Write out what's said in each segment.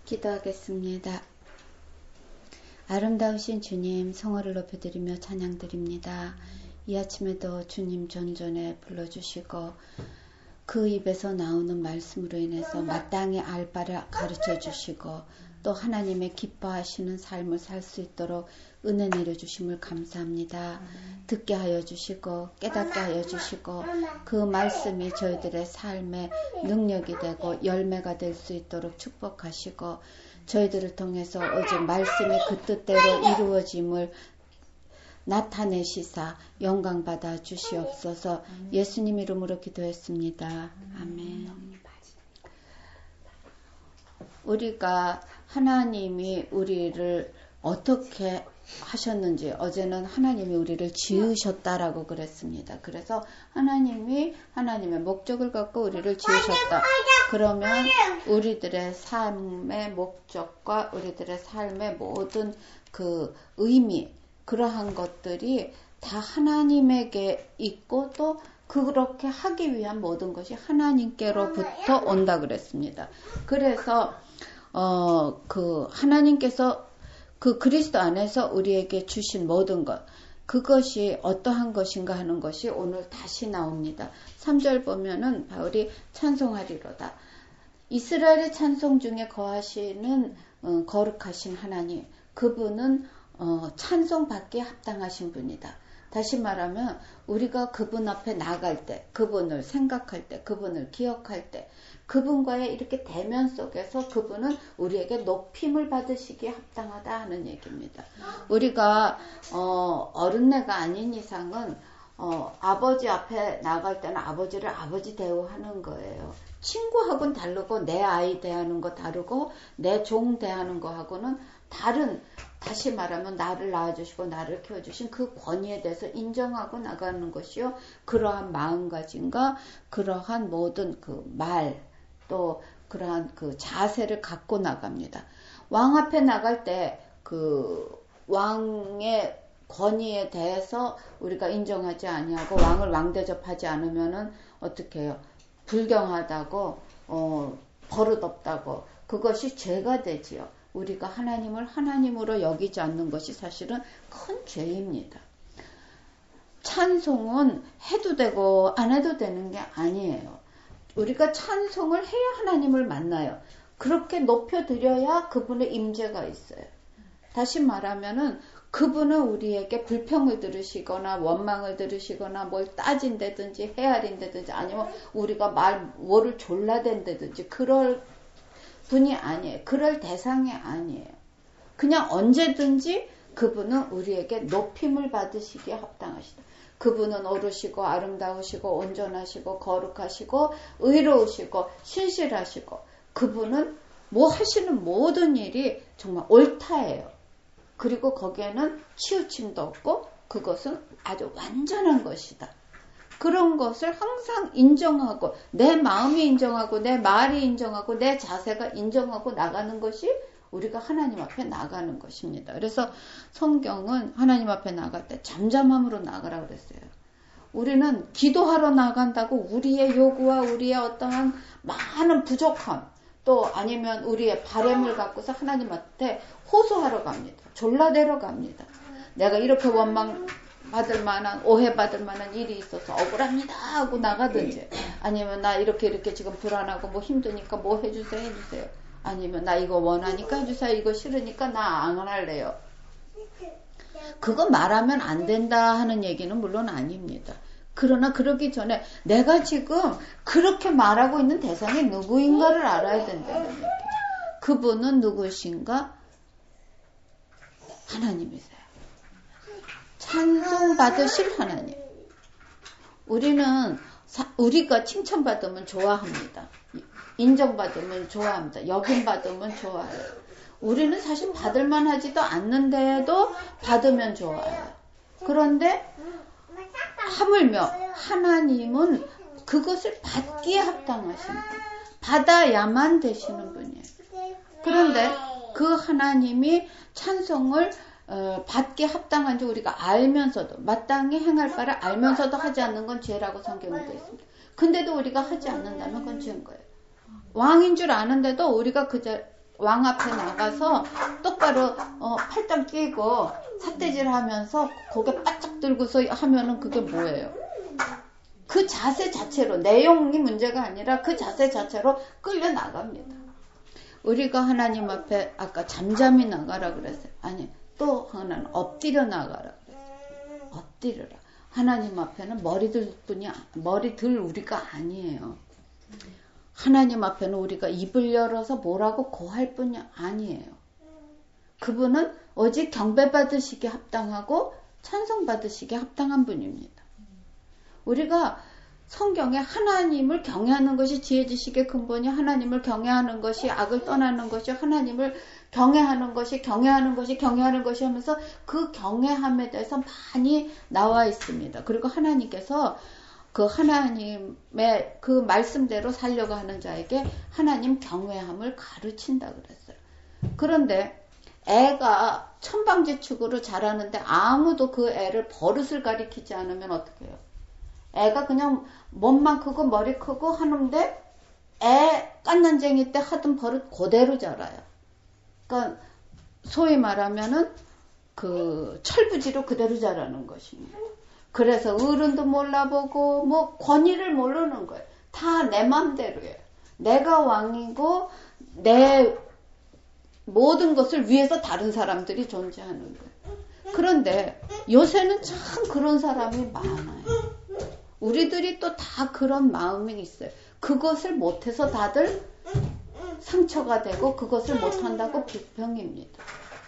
기도하겠습니다. 아름다우신 주님, 성화를 높여드리며 찬양드립니다. 이 아침에도 주님 전전에 불러주시고 그 입에서 나오는 말씀으로 인해서 마땅히 알 바를 가르쳐 주시고 또 하나님의 기뻐하시는 삶을 살 수 있도록 은혜 내려주심을 감사합니다. 듣게 하여 주시고 깨닫게 하여 주시고 그 말씀이 저희들의 삶의 능력이 되고 열매가 될 수 있도록 축복하시고 저희들을 통해서 오직 말씀이 그 뜻대로 이루어짐을 나타내시사 영광받아 주시옵소서. 예수님 이름으로 기도했습니다. 아멘. 우리가 하나님이 우리를 어떻게 하셨는지 어제는 하나님이 우리를 지으셨다라고 그랬습니다. 그래서 하나님이 하나님의 목적을 갖고 우리를 지으셨다. 그러면 우리들의 삶의 목적과 우리들의 삶의 모든 그 의미 그러한 것들이 다 하나님에게 있고 또 그렇게 하기 위한 모든 것이 하나님께로부터 온다 그랬습니다. 그래서 그 하나님께서 그 그리스도 안에서 우리에게 주신 모든 것 그것이 어떠한 것인가 하는 것이 오늘 다시 나옵니다. 3절 보면은 바울이 찬송하리로다. 이스라엘의 찬송 중에 거하시는 거룩하신 하나님 그분은 찬송받기에 합당하신 분이다. 다시 말하면 우리가 그분 앞에 나갈 때 그분을 생각할 때 그분을 기억할 때 그분과의 이렇게 대면 속에서 그분은 우리에게 높임을 받으시기에 합당하다 하는 얘기입니다. 우리가 어른애가 아닌 이상은 아버지 앞에 나갈 때는 아버지를 아버지 대우하는 거예요. 친구하고는 다르고 내 아이 대하는 거 다르고 내 종 대하는 거하고는 다른 다시 말하면 나를 낳아주시고 나를 키워주신 그 권위에 대해서 인정하고 나가는 것이요. 그러한 마음가짐과 그러한 모든 그 말 또 그러한 그 자세를 갖고 나갑니다. 왕 앞에 나갈 때 그 왕의 권위에 대해서 우리가 인정하지 아니하고 왕을 왕대접하지 않으면은 어떻게 해요? 불경하다고 버릇없다고 그것이 죄가 되지요. 우리가 하나님을 하나님으로 여기지 않는 것이 사실은 큰 죄입니다. 찬송은 해도 되고 안 해도 되는 게 아니에요. 우리가 찬송을 해야 하나님을 만나요. 그렇게 높여드려야 그분의 임재가 있어요. 다시 말하면은 그분은 우리에게 불평을 들으시거나 원망을 들으시거나 뭘 따진다든지 헤아린다든지 아니면 우리가 뭐를 졸라댄다든지 그럴 분이 아니에요. 그럴 대상이 아니에요. 그냥 언제든지 그분은 우리에게 높임을 받으시기에 합당하시다. 그분은 오르시고 아름다우시고 온전하시고 거룩하시고 의로우시고 신실하시고 그분은 뭐 하시는 모든 일이 정말 옳다예요. 그리고 거기에는 치우침도 없고 그것은 아주 완전한 것이다. 그런 것을 항상 인정하고 내 마음이 인정하고 내 말이 인정하고 내 자세가 인정하고 나가는 것이 우리가 하나님 앞에 나가는 것입니다. 그래서 성경은 하나님 앞에 나갈 때 잠잠함으로 나가라 그랬어요. 우리는 기도하러 나간다고 우리의 요구와 우리의 어떠한 많은 부족함 또 아니면 우리의 바램을 갖고서 하나님한테 호소하러 갑니다. 졸라대러 갑니다. 내가 이렇게 원망 받을 만한 오해받을 만한 일이 있어서 억울합니다 하고 나가든지 아니면 나 이렇게 지금 불안하고 뭐 힘드니까 뭐 해주세요 아니면 나 이거 원하니까 해주세요 이거 싫으니까 나 안 할래요. 그거 말하면 안 된다 하는 얘기는 물론 아닙니다. 그러나 그러기 전에 내가 지금 그렇게 말하고 있는 대상이 누구인가를 알아야 된다는 얘기예요. 그분은 누구신가? 하나님이세요. 찬송 받으실 하나님. 우리가 칭찬받으면 좋아합니다. 인정받으면 좋아합니다. 여김받으면 좋아해요. 우리는 사실 받을만 하지도 않는데도 받으면 좋아해요. 그런데 하물며 하나님은 그것을 받기에 합당하신 분. 받아야만 되시는 분이에요. 그런데 그 하나님이 찬송을 받기에 합당한지 우리가 알면서도 마땅히 행할 바를 알면서도 하지 않는 건 죄라고 성경에 되어 있습니다. 근데도 우리가 하지 않는다면 그건 죄인 거예요. 왕인 줄 아는데도 우리가 왕 앞에 나가서 똑바로 팔짱 끼고 삿대질 하면서 고개 바짝 들고서 하면은 그게 뭐예요? 그 자세 자체로, 내용이 문제가 아니라 그 자세 자체로 끌려 나갑니다. 우리가 하나님 앞에 아까 잠잠히 나가라 그랬어요. 아니, 또 하나는 엎드려 나가라 그랬어요. 엎드려라. 하나님 앞에는 머리들 우리가 아니에요. 하나님 앞에는 우리가 입을 열어서 뭐라고 고할 뿐이 아니에요. 그분은 오직 경배 받으시기에 합당하고 찬송 받으시기에 합당한 분입니다. 우리가 성경에 하나님을 경외하는 것이 지혜 지식의 근본이, 하나님을 경외하는 것이 악을 떠나는 것이, 하나님을 경외하는 것이 하면서 그 경외함에 대해서 많이 나와 있습니다. 그리고 하나님께서 그 하나님의 그 말씀대로 살려고 하는 자에게 하나님 경외함을 가르친다 그랬어요. 그런데 애가 천방지축으로 자라는데 아무도 그 애를 버릇을 가리키지 않으면 어떻게 해요? 애가 그냥 몸만 크고 머리 크고 하는데 애 깐난쟁이 때 하던 버릇 그대로 자라요. 그러니까 소위 말하면은 그 철부지로 그대로 자라는 것입니다. 그래서 어른도 몰라보고 뭐 권위를 모르는 거예요. 다 내 맘대로예요. 내가 왕이고 내 모든 것을 위해서 다른 사람들이 존재하는 거예요. 그런데 요새는 참 그런 사람이 많아요. 우리들이 또 다 그런 마음이 있어요. 그것을 못해서 다들 상처가 되고 그것을 못한다고 비평입니다.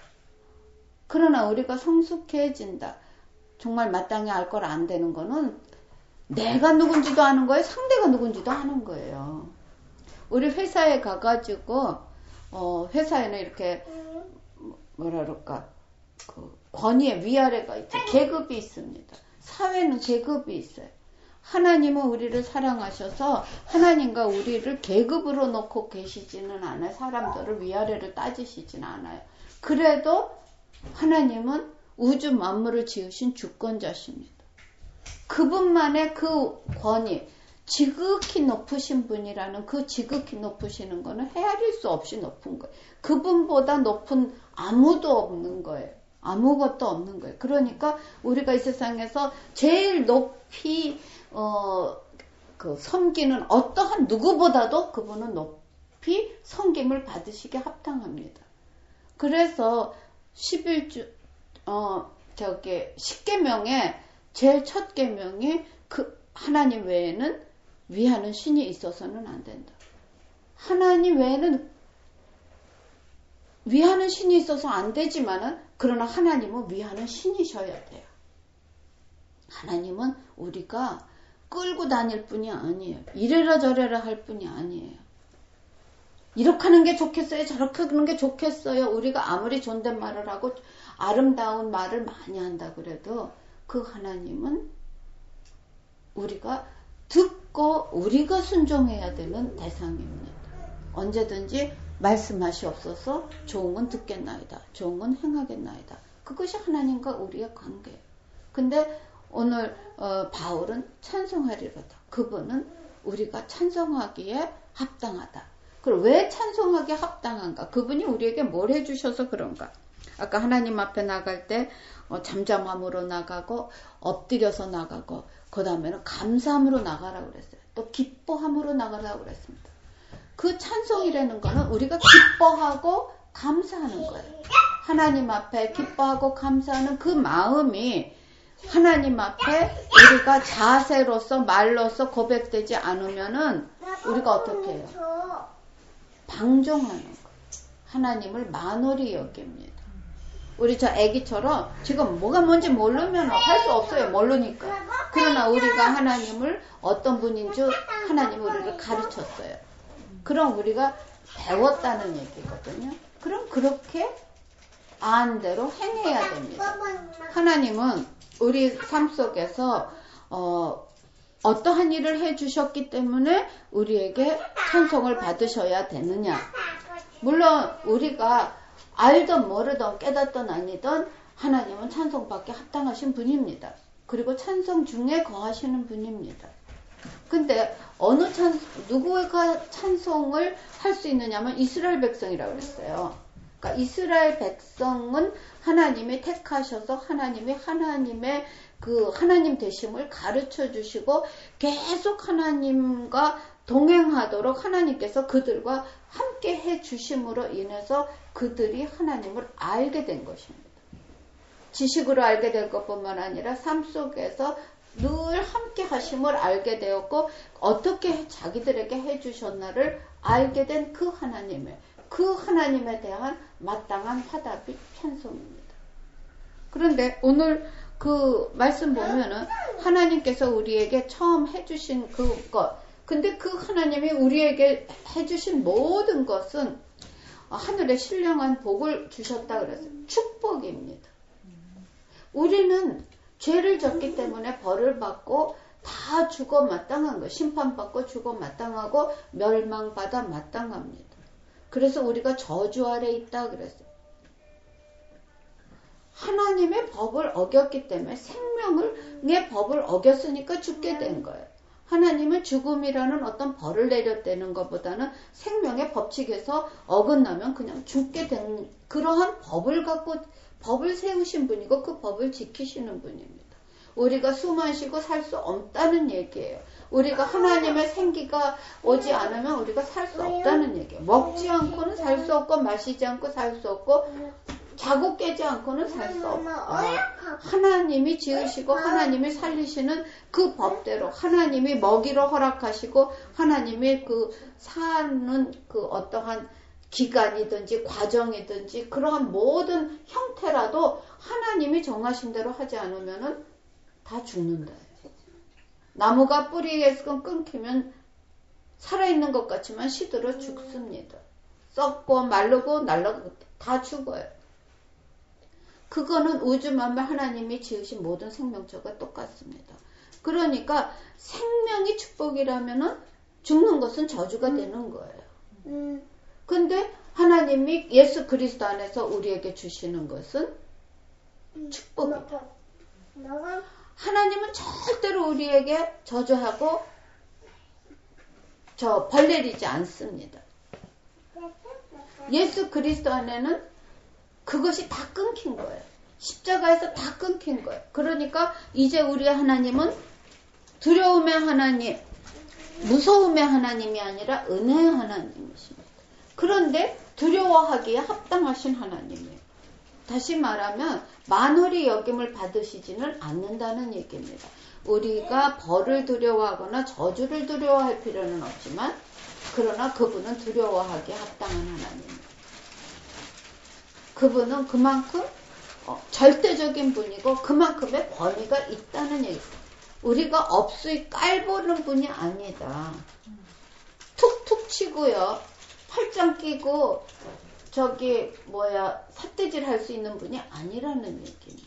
그러나 우리가 성숙해진다. 정말 마땅히 알 걸 안 되는 거는 내가 누군지도 아는 거예요. 상대가 누군지도 아는 거예요. 우리 회사에 가가지고 회사에는 이렇게 뭐라 그럴까 그 권위의 위아래가 있죠. 계급이 있습니다. 사회는 계급이 있어요. 하나님은 우리를 사랑하셔서 하나님과 우리를 계급으로 놓고 계시지는 않아요. 사람들을 위아래를 따지시지는 않아요. 그래도 하나님은 우주 만물을 지으신 주권자십니다. 그분만의 그 권위, 지극히 높으신 분이라는 그 지극히 높으시는 거는 헤아릴 수 없이 높은 거예요. 그분보다 높은 아무도 없는 거예요. 아무것도 없는 거예요. 그러니까 우리가 이 세상에서 제일 높이 그 섬기는 어떠한 누구보다도 그분은 높이 섬김을 받으시게 합당합니다. 그래서 10계명의 제일 첫 계명이 그 하나님 외에는 위하는 신이 있어서는 안 된다. 하나님 외에는 위하는 신이 있어서 안 되지만은 그러나 하나님은 위하는 신이셔야 돼요. 하나님은 우리가 끌고 다닐 뿐이 아니에요. 이래라 저래라 할 뿐이 아니에요. 이렇게 하는 게 좋겠어요? 저렇게 하는 게 좋겠어요? 우리가 아무리 존댓말을 하고 아름다운 말을 많이 한다 그래도 그 하나님은 우리가 듣고 우리가 순종해야 되는 대상입니다. 언제든지 말씀하시옵소서 좋은 건 듣겠나이다. 좋은 건 행하겠나이다. 그것이 하나님과 우리의 관계예요. 근데 오늘 바울은 찬송하리로다. 그분은 우리가 찬송하기에 합당하다. 그럼 왜 찬송하기에 합당한가? 그분이 우리에게 뭘 해주셔서 그런가? 아까 하나님 앞에 나갈 때 잠잠함으로 나가고 엎드려서 나가고 그 다음에는 감사함으로 나가라고 그랬어요. 또 기뻐함으로 나가라고 그랬습니다. 그 찬송이라는 거는 우리가 기뻐하고 감사하는 거예요. 하나님 앞에 기뻐하고 감사하는 그 마음이 하나님 앞에 우리가 자세로서 말로서 고백되지 않으면은 우리가 어떻게 해요? 방종하는 거예요. 하나님을 만홀히 여깁니다. 우리 저 애기처럼 지금 뭐가 뭔지 모르면 할 수 없어요. 모르니까. 그러나 우리가 하나님을 어떤 분인지 하나님이 우리를 가르쳤어요. 그럼 우리가 배웠다는 얘기거든요. 그럼 그렇게 안 대로 행해야 됩니다. 하나님은 우리 삶 속에서 어떠한 일을 해주셨기 때문에 우리에게 찬송을 받으셔야 되느냐. 물론 우리가 알던 모르던 깨닫던 아니던 하나님은 찬송받게 합당하신 분입니다. 그리고 찬송 중에 거하시는 분입니다. 근데 누구가 찬송을 할 수 있느냐면 이스라엘 백성이라고 그랬어요. 그러니까 이스라엘 백성은 하나님이 택하셔서 하나님의 그 하나님 되심을 가르쳐 주시고 계속 하나님과 동행하도록 하나님께서 그들과 함께 해 주심으로 인해서 그들이 하나님을 알게 된 것입니다. 지식으로 알게 될 것뿐만 아니라 삶 속에서 늘 함께 하심을 알게 되었고 어떻게 자기들에게 해주셨나를 알게 된 그 하나님에 대한 마땅한 화답이 찬송입니다. 그런데 오늘 그 말씀 보면은 하나님께서 우리에게 처음 해주신 그것, 근데 그 하나님이 우리에게 해주신 모든 것은 하늘에 신령한 복을 주셨다 그랬어요. 축복입니다. 우리는 죄를 졌기 때문에 벌을 받고 다 죽어 마땅한 거, 심판받고 죽어 마땅하고 멸망받아 마땅합니다. 그래서 우리가 저주 아래 있다 그랬어요. 하나님의 법을 어겼기 때문에 생명의 법을 어겼으니까 죽게 된 거예요. 하나님은 죽음이라는 어떤 벌을 내렸다는 것보다는 생명의 법칙에서 어긋나면 그냥 죽게 된 그러한 법을 세우신 분이고 그 법을 지키시는 분입니다. 우리가 숨 마시고 살 수 없다는 얘기예요. 우리가 하나님의 생기가 오지 않으면 우리가 살 수 없다는 얘기예요. 먹지 않고는 살 수 없고 마시지 않고 살 수 없고 자고 깨지 않고는 살 수 없고 하나님이 지으시고 하나님이 살리시는 그 법대로 하나님이 먹이로 허락하시고 하나님이 그 사는 그 어떠한 기간이든지 과정이든지 그러한 모든 형태라도 하나님이 정하신 대로 하지 않으면은 다 죽는다. 나무가 뿌리에서 끊기면 살아있는 것 같지만 시들어 죽습니다. 썩고 마르고 날아가고 다 죽어요. 그거는 우주 만물 하나님이 지으신 모든 생명체가 똑같습니다. 그러니까 생명이 축복이라면은 죽는 것은 저주가 되는 거예요. 근데 하나님이 예수 그리스도 안에서 우리에게 주시는 것은 축복이다. 하나님은 절대로 우리에게 저주하고 벌 내리지 않습니다. 예수 그리스도 안에는 그것이 다 끊긴 거예요. 십자가에서 다 끊긴 거예요. 그러니까 이제 우리 하나님은 두려움의 하나님, 무서움의 하나님이 아니라 은혜의 하나님이십니다. 그런데 두려워하기에 합당하신 하나님이에요. 다시 말하면 만홀히 여김을 받으시지는 않는다는 얘기입니다. 우리가 벌을 두려워하거나 저주를 두려워할 필요는 없지만 그러나 그분은 두려워하기에 합당한 하나님입니다. 그분은 그만큼 절대적인 분이고 그만큼의 권위가 있다는 얘기예요. 우리가 없이 깔보는 분이 아니다. 툭툭 치고요. 팔짱 끼고 삿대질 할 수 있는 분이 아니라는 얘기입니다.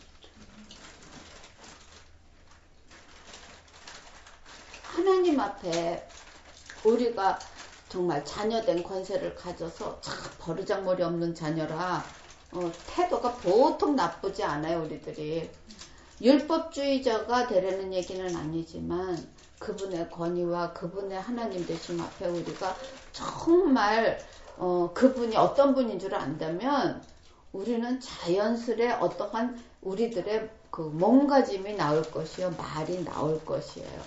하나님 앞에 우리가 정말 자녀된 권세를 가져서 참 버르장머리 없는 자녀라 태도가 보통 나쁘지 않아요. 우리들이 율법주의자가 되려는 얘기는 아니지만 그분의 권위와 그분의 하나님 되심 앞에 우리가 정말 그분이 어떤 분인 줄 안다면 우리는 자연스레 어떠한 우리들의 그 몸가짐이 나올 것이요 말이 나올 것이에요.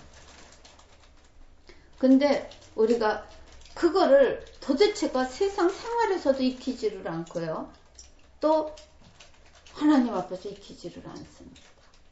근데 우리가 그거를 도대체가 세상 생활에서도 익히지를 않고요. 또 하나님 앞에서 익히지를 않습니다.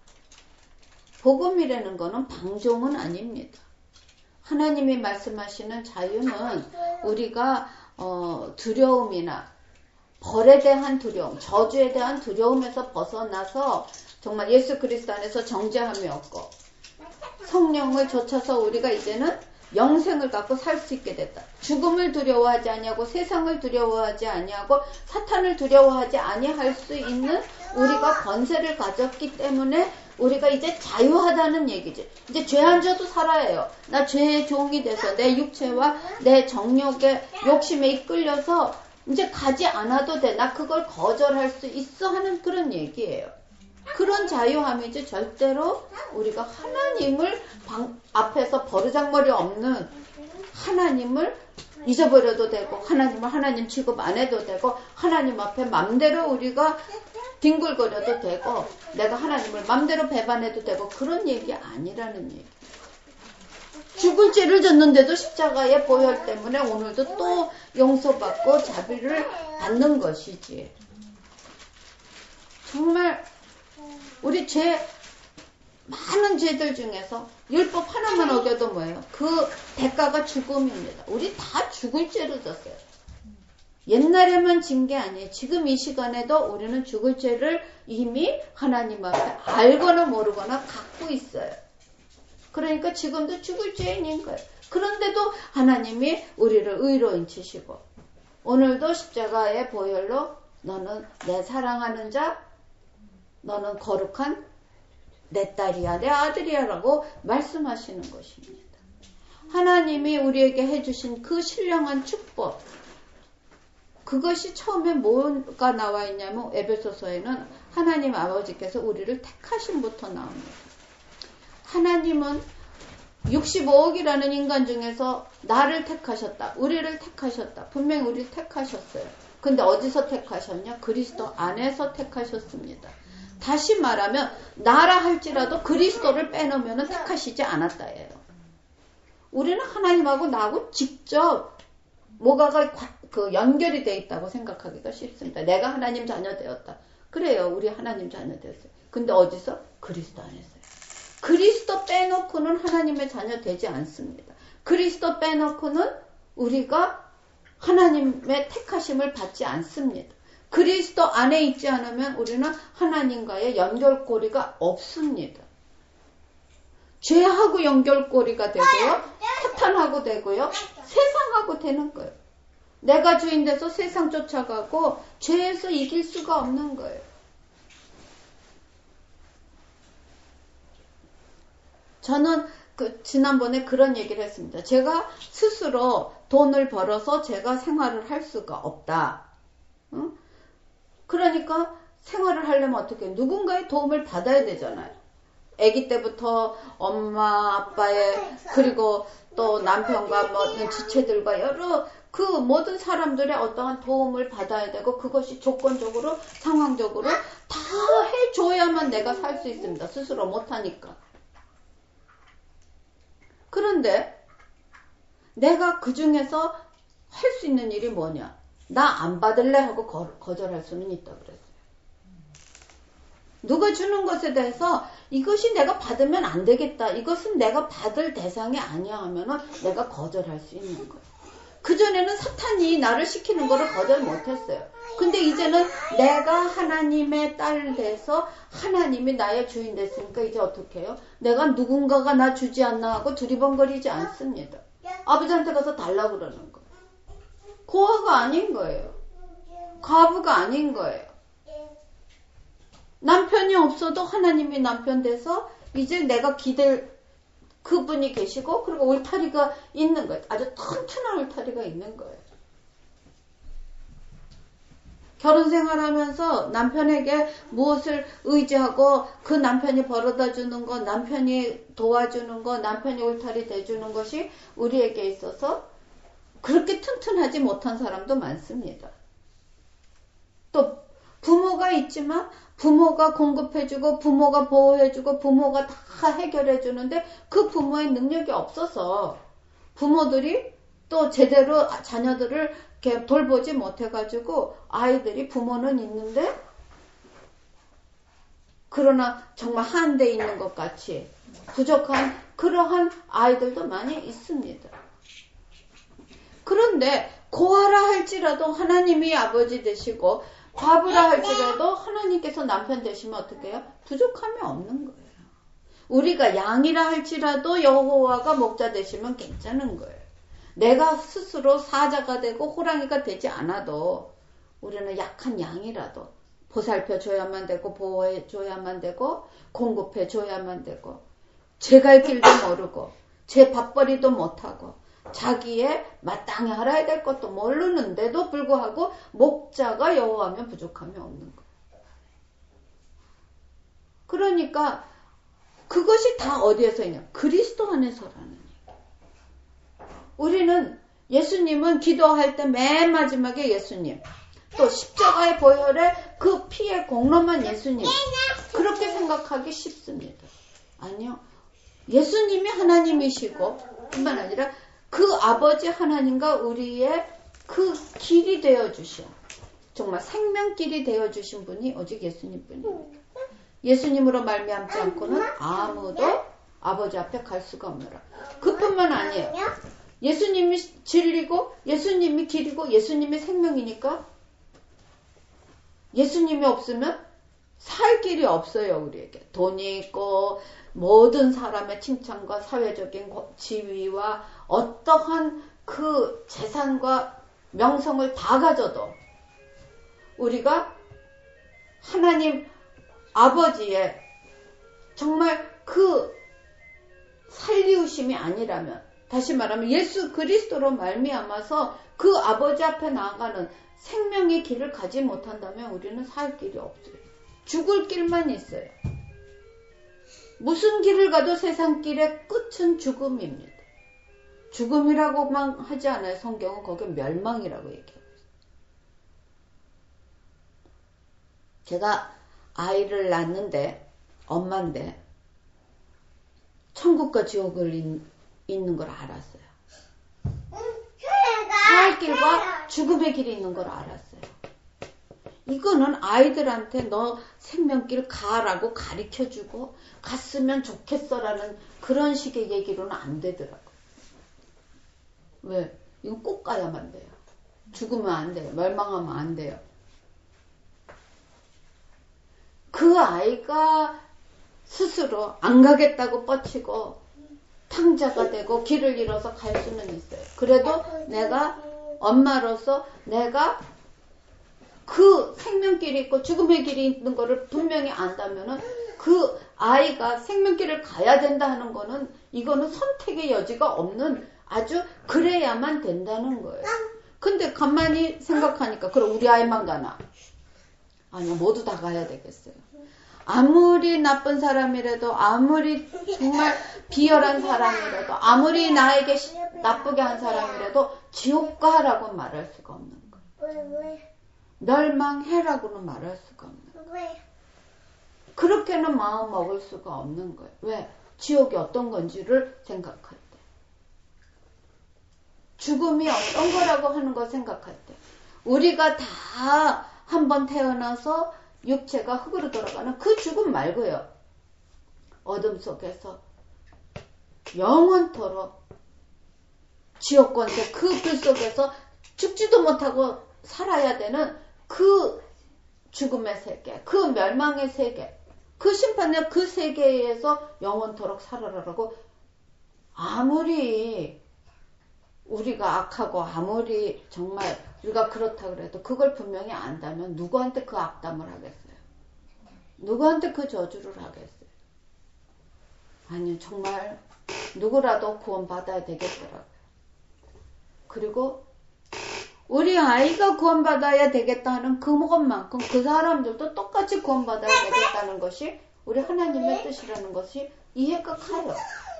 복음이라는 거는 방종은 아닙니다. 하나님이 말씀하시는 자유는 우리가 두려움이나 벌에 대한 두려움, 저주에 대한 두려움에서 벗어나서 정말 예수 그리스도 안에서 정죄함이 없고 성령을 좇아서 우리가 이제는 영생을 갖고 살 수 있게 됐다. 죽음을 두려워하지 아니하고 세상을 두려워하지 아니하고 사탄을 두려워하지 아니할 수 있는 우리가 권세를 가졌기 때문에 우리가 이제 자유하다는 얘기지. 이제 죄 안 져도 살아요. 나 죄의 종이 돼서 내 육체와 내 정욕의 욕심에 이끌려서 이제 가지 않아도 돼. 나 그걸 거절할 수 있어 하는 그런 얘기예요. 그런 자유함이지 절대로 우리가 하나님을 앞에서 버르장머리 없는 하나님을 잊어버려도 되고 하나님을 하나님 취급 안 해도 되고 하나님 앞에 맘대로 우리가 뒹굴거려도 되고 내가 하나님을 맘대로 배반해도 되고 그런 얘기 아니라는 얘기. 죽을 죄를 졌는데도 십자가의 보혈 때문에 오늘도 또 용서받고 자비를 받는 것이지. 정말 우리 많은 죄들 중에서 율법 하나만 어겨도 뭐예요? 그 대가가 죽음입니다. 우리 다 죽을 죄를 졌어요. 옛날에만 진 게 아니에요. 지금 이 시간에도 우리는 죽을 죄를 이미 하나님 앞에 알거나 모르거나 갖고 있어요. 그러니까 지금도 죽을 죄인인 거예요. 그런데도 하나님이 우리를 의로인 치시고 오늘도 십자가의 보혈로 너는 내 사랑하는 자, 너는 거룩한 내 딸이야, 내 아들이야 라고 말씀하시는 것입니다. 하나님이 우리에게 해주신 그 신령한 축복, 그것이 처음에 뭐가 나와 있냐면 에베소서에는 하나님 아버지께서 우리를 택하심부터 나옵니다. 하나님은 65억이라는 인간 중에서 나를 택하셨다. 우리를 택하셨다. 분명히 우리를 택하셨어요. 근데 어디서 택하셨냐? 그리스도 안에서 택하셨습니다. 다시 말하면 나라 할지라도 그리스도를 빼놓으면 택하시지 않았다예요. 우리는 하나님하고 나하고 직접 뭐가가 연결이 돼 있다고 생각하기가 쉽습니다. 내가 하나님 자녀 되었다. 그래요. 우리 하나님 자녀 되었어요. 근데 어디서? 그리스도 안에서요. 그리스도 빼놓고는 하나님의 자녀 되지 않습니다. 그리스도 빼놓고는 우리가 하나님의 택하심을 받지 않습니다. 그리스도 안에 있지 않으면 우리는 하나님과의 연결고리가 없습니다. 죄하고 연결고리가 되고요. 사탄하고 되고요. 세상하고 되는 거예요. 내가 주인 돼서 세상 쫓아가고 죄에서 이길 수가 없는 거예요. 저는 지난번에 그런 얘기를 했습니다. 제가 스스로 돈을 벌어서 제가 생활을 할 수가 없다. 응? 그러니까 생활을 하려면 어떻게 해요? 누군가의 도움을 받아야 되잖아요. 아기 때부터 엄마, 아빠의 그리고 또 남편과 모든 지체들과 여러 그 모든 사람들의 어떠한 도움을 받아야 되고 그것이 조건적으로 상황적으로 다 해줘야만 내가 살 수 있습니다. 스스로 못하니까. 그런데 내가 그 중에서 할 수 있는 일이 뭐냐? 나 안 받을래 하고 거절할 수는 있다 그랬어요. 누가 주는 것에 대해서 이것이 내가 받으면 안 되겠다. 이것은 내가 받을 대상이 아니야 하면은 내가 거절할 수 있는 거예요. 그전에는 사탄이 나를 시키는 거를 거절 못했어요. 근데 이제는 내가 하나님의 딸 돼서 하나님이 나의 주인 됐으니까 이제 어떻게 해요? 내가 누군가가 나 주지 않나 하고 두리번거리지 않습니다. 아버지한테 가서 달라고 그러는 거예요. 고아가 아닌 거예요. 과부가 아닌 거예요. 남편이 없어도 하나님이 남편 돼서 이제 내가 기댈 그분이 계시고 그리고 울타리가 있는 거예요. 아주 튼튼한 울타리가 있는 거예요. 결혼 생활하면서 남편에게 무엇을 의지하고 그 남편이 벌어다 주는 거, 남편이 도와주는 거, 남편이 울타리 대주는 것이 우리에게 있어서 그렇게 튼튼하지 못한 사람도 많습니다. 또 부모가 있지만 부모가 공급해주고 부모가 보호해주고 부모가 다 해결해주는데 그 부모의 능력이 없어서 부모들이 또 제대로 자녀들을 이렇게 돌보지 못해가지고 아이들이 부모는 있는데 그러나 정말 한데 있는 것 같이 부족한 그러한 아이들도 많이 있습니다. 그런데 고아라 할지라도 하나님이 아버지 되시고 과부라 할지라도 하나님께서 남편 되시면 어떻게 해요? 부족함이 없는 거예요. 우리가 양이라 할지라도 여호와가 목자 되시면 괜찮은 거예요. 내가 스스로 사자가 되고 호랑이가 되지 않아도 우리는 약한 양이라도 보살펴 줘야만 되고 보호해 줘야만 되고 공급해 줘야만 되고 제 갈 길도 모르고 제 밥벌이도 못하고 자기의 마땅히 알아야 될 것도 모르는데도 불구하고 목자가 여호와면 부족함이 없는 거예요. 그러니까 그것이 다 어디에서 있냐? 그리스도 안에서라는 얘기. 우리는 예수님은 기도할 때 맨 마지막에 예수님, 또 십자가의 보혈에 그 피의 공로만 예수님, 그렇게 생각하기 쉽습니다. 아니요. 예수님이 하나님이시고 뿐만 아니라 그 아버지 하나님과 우리의 그 길이 되어주셔. 정말 생명길이 되어주신 분이 오직 예수님뿐입니다. 예수님으로 말미암지 않고는 아무도 아버지 앞에 갈 수가 없노라. 그뿐만 아니에요. 예수님이 진리고 예수님이 길이고 예수님이 생명이니까 예수님이 없으면 살 길이 없어요. 우리에게. 돈이 있고 모든 사람의 칭찬과 사회적인 지위와 어떠한 그 재산과 명성을 다 가져도 우리가 하나님 아버지의 정말 그 살리우심이 아니라면, 다시 말하면 예수 그리스도로 말미암아서 그 아버지 앞에 나아가는 생명의 길을 가지 못한다면 우리는 살 길이 없어요. 죽을 길만 있어요. 무슨 길을 가도 세상 길의 끝은 죽음입니다. 죽음이라고만 하지 않아요. 성경은 거기 멸망이라고 얘기해요. 제가 아이를 낳는데, 엄마인데 천국과 지옥을 있는 걸 알았어요. 살 길과 죽음의 길이 있는 걸 알았어요. 이거는 아이들한테 너 생명길 가라고 가르쳐주고 갔으면 좋겠어라는 그런 식의 얘기로는 안 되더라고요. 왜? 이건 꼭 가야만 돼요. 죽으면 안 돼요. 멸망하면 안 돼요. 그 아이가 스스로 안 가겠다고 뻗치고 탕자가 되고 길을 잃어서 갈 수는 있어요. 그래도 내가 엄마로서 내가 그 생명길이 있고 죽음의 길이 있는 거를 분명히 안다면은 그 아이가 생명길을 가야 된다 하는 거는 이거는 선택의 여지가 없는 아주 그래야만 된다는 거예요. 근데 가만히 생각하니까 그럼 우리 아이만 가나? 아니요, 모두 다 가야 되겠어요. 아무리 나쁜 사람이라도, 아무리 정말 비열한 사람이라도, 아무리 나에게 나쁘게 한 사람이라도 지옥 가라고 말할 수가 없는 거예요. 멸망해라고는 말할 수가 없는 거예요. 그렇게는 마음 먹을 수가 없는 거예요. 왜? 지옥이 어떤 건지를 생각할 때, 죽음이 어떤 거라고 하는 걸 생각할 때, 우리가 다 한번 태어나서 육체가 흙으로 돌아가는 그 죽음 말고요. 어둠 속에서 영원토록 지옥권세 그 불 속에서 죽지도 못하고 살아야 되는 그 죽음의 세계, 그 멸망의 세계, 그 심판의 그 세계에서 영원토록 살아라라고 아무리 우리가 악하고 아무리 정말 우리가 그렇다 그래도 그걸 분명히 안다면 누구한테 그 악담을 하겠어요? 누구한테 그 저주를 하겠어요? 아니요, 정말 누구라도 구원받아야 되겠더라고요. 그리고 우리 아이가 구원받아야 되겠다 하는 그것만큼 그 사람들도 똑같이 구원받아야 되겠다는 것이 우리 하나님의 뜻이라는 것이 이해가 가요.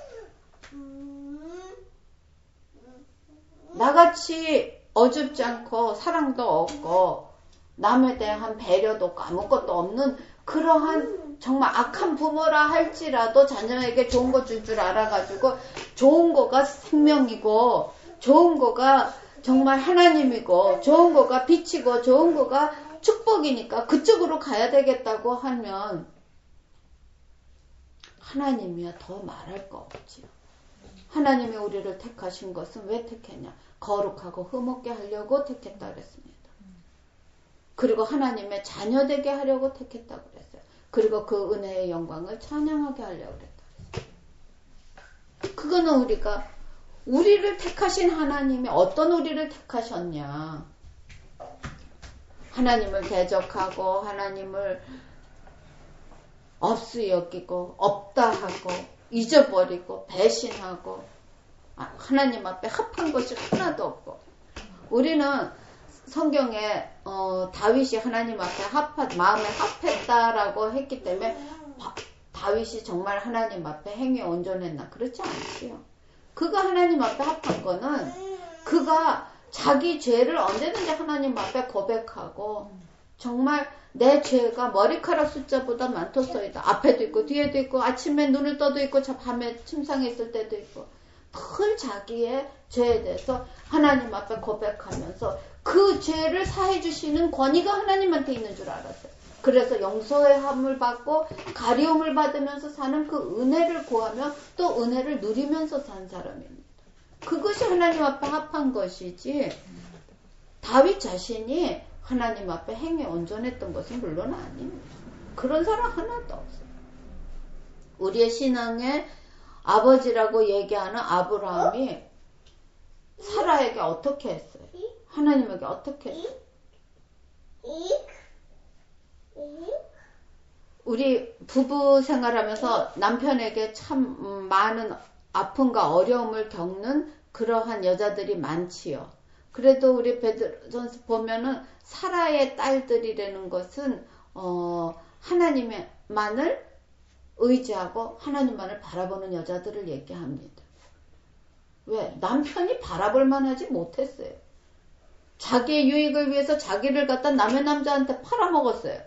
나같이 어줍지 않고 사랑도 없고 남에 대한 배려도 없고 아무것도 없는 그러한 정말 악한 부모라 할지라도 자녀에게 좋은 거 줄 줄 알아가지고 좋은 거가 생명이고 좋은 거가 정말 하나님이고 좋은 거가 빛이고 좋은 거가 축복이니까 그쪽으로 가야 되겠다고 하면 하나님이야 더 말할 거 없지요. 하나님이 우리를 택하신 것은 왜 택했냐? 거룩하고 흠없게 하려고 택했다 그랬습니다. 그리고 하나님의 자녀 되게 하려고 택했다고 그랬어요. 그리고 그 은혜의 영광을 찬양하게 하려고 그랬다. 그거는 우리를 택하신 하나님이 어떤 우리를 택하셨냐? 하나님을 대적하고 하나님을 없이 여기고 없다 하고 잊어버리고 배신하고 하나님 앞에 합한 것이 하나도 없고 우리는 성경에 다윗이 하나님 앞에 마음에 합했다라고 했기 때문에 다윗이 정말 하나님 앞에 행위에 온전했나? 그렇지 않지요. 그가 하나님 앞에 합한 거는 그가 자기 죄를 언제든지 하나님 앞에 고백하고 정말 내 죄가 머리카락 숫자보다 많도소이다. 앞에도 있고 뒤에도 있고 아침에 눈을 떠도 있고 저 밤에 침상에 있을 때도 있고 늘 자기의 죄에 대해서 하나님 앞에 고백하면서 그 죄를 사해 주시는 권위가 하나님한테 있는 줄 알았어요. 그래서 용서함을 받고 가리움을 받으면서 사는 그 은혜를 구하며 또 은혜를 누리면서 산 사람입니다. 그것이 하나님 앞에 합한 것이지 다윗 자신이 하나님 앞에 행위에 온전했던 것은 물론 아닙니다. 그런 사람 하나도 없어요. 우리의 신앙의 아버지라고 얘기하는 아브라함이 사라에게 어떻게 했어요? 하나님에게 어떻게 했어요? 우리 부부 생활하면서 남편에게 참 많은 아픔과 어려움을 겪는 그러한 여자들이 많지요. 그래도 우리 베드로전서 보면은 사라의 딸들이라는 것은 하나님만을 의지하고 하나님만을 바라보는 여자들을 얘기합니다. 왜? 남편이 바라볼 만하지 못했어요. 자기의 유익을 위해서 자기를 갖다 남의 남자한테 팔아먹었어요.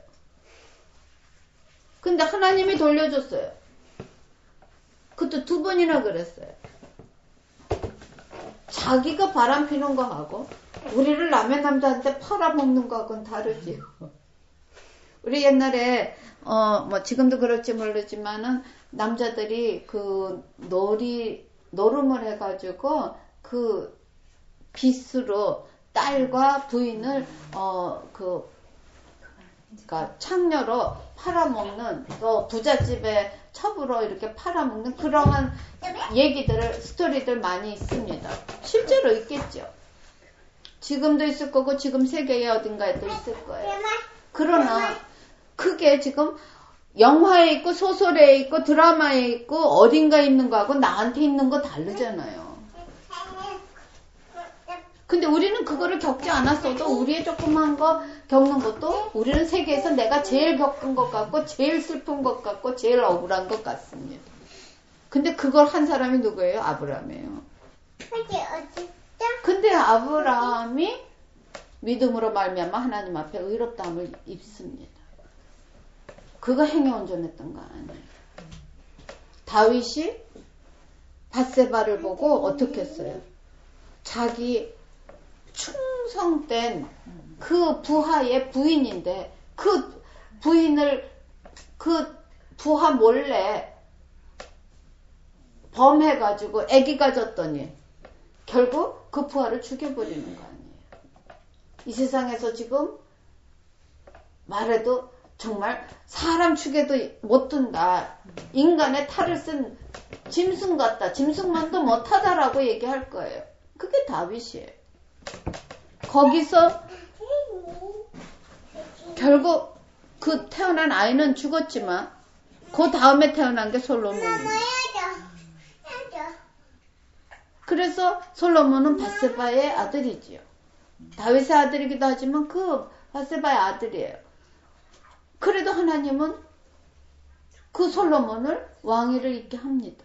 근데 하나님이 돌려줬어요. 그것도 2번이나 그랬어요. 자기가 바람피는 거하고 우리를 남의 남자한테 팔아먹는 거하고는 다르지요. 우리 옛날에 뭐 지금도 그럴지 모르지만은 남자들이 그 노름을 해가지고 그 빚으로 딸과 부인을 그러니까 창녀로 팔아먹는 또 부잣집의 첩으로 이렇게 팔아먹는 그러한 스토리들 많이 있습니다. 실제로 있겠죠. 지금도 있을 거고 지금 세계의 어딘가에도 있을 거예요. 그러나 그게 지금 영화에 있고 소설에 있고 드라마에 있고 어딘가에 있는 거하고 나한테 있는 거 다르잖아요. 근데 우리는 그거를 겪지 않았어도 우리의 조그만 거 겪는 것도 우리는 세계에서 내가 제일 겪은 것 같고 제일 슬픈 것 같고 제일 억울한 것 같습니다. 근데 그걸 한 사람이 누구예요? 아브라함이에요. 근데 아브라함이 믿음으로 말미암아 하나님 앞에 의롭다함을 입습니다. 그가 행위 온전했던 거 아니에요. 다윗이 밧세바를 보고 어떻게 했어요? 자기 충성된 그 부하의 부인인데 그 부인을 그 부하 몰래 범해가지고 아기가 졌더니 결국 그 부하를 죽여버리는 거 아니에요. 이 세상에서 지금 말해도 정말 사람 축에도 못 든다. 인간의 탈을 쓴 짐승 같다. 짐승만도 못하다라고 얘기할 거예요. 그게 다윗이에요. 거기서 결국 그 태어난 아이는 죽었지만 그 다음에 태어난 게 솔로몬입니다. 그래서 솔로몬은 밧세바의 아들이지요. 다윗의 아들이기도 하지만 그 밧세바의 아들이에요. 그래도 하나님은 그 솔로몬을 왕위를 잇게 합니다.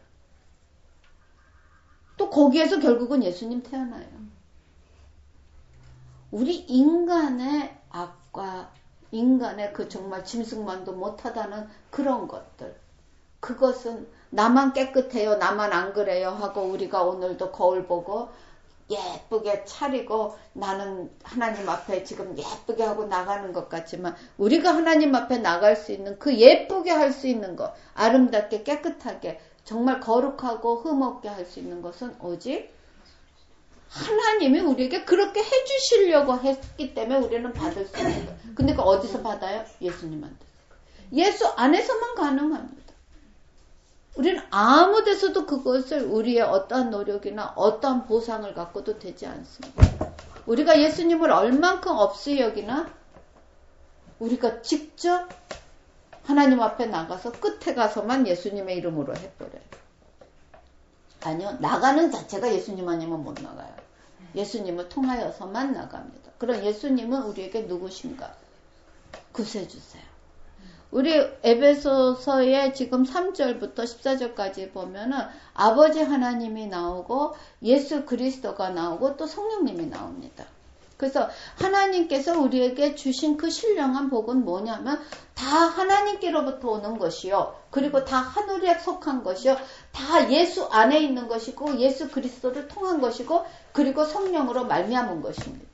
또 거기에서 결국은 예수님 태어나요. 우리 인간의 악과 인간의 그 정말 짐승만도 못하다는 그런 것들, 그것은 나만 깨끗해요, 나만 안 그래요 하고 우리가 오늘도 거울 보고 예쁘게 차리고 나는 하나님 앞에 지금 예쁘게 하고 나가는 것 같지만 우리가 하나님 앞에 나갈 수 있는 그 예쁘게 할 수 있는 것, 아름답게 깨끗하게 정말 거룩하고 흠없게 할 수 있는 것은 오직 하나님이 우리에게 그렇게 해주시려고 했기 때문에 우리는 받을 수 있는 거예요. 근데 그 어디서 받아요? 예수님한테. 예수 안에서만 가능합니다. 우리는 아무 데서도 그것을 우리의 어떠한 노력이나 어떠한 보상을 갖고도 되지 않습니다. 우리가 예수님을 얼만큼 없이 여기나 우리가 직접 하나님 앞에 나가서 끝에 가서만 예수님의 이름으로 해버려요. 아니요. 나가는 자체가 예수님 아니면 못 나가요. 예수님을 통하여서만 나갑니다. 그럼 예수님은 우리에게 누구신가? 구세주세요. 우리 에베소서의 지금 3절부터 14절까지 보면은 아버지 하나님이 나오고 예수 그리스도가 나오고 또 성령님이 나옵니다. 그래서 하나님께서 우리에게 주신 그 신령한 복은 뭐냐면 다 하나님께로부터 오는 것이요. 그리고 다 하늘에 속한 것이요. 다 예수 안에 있는 것이고 예수 그리스도를 통한 것이고 그리고 성령으로 말미암은 것입니다.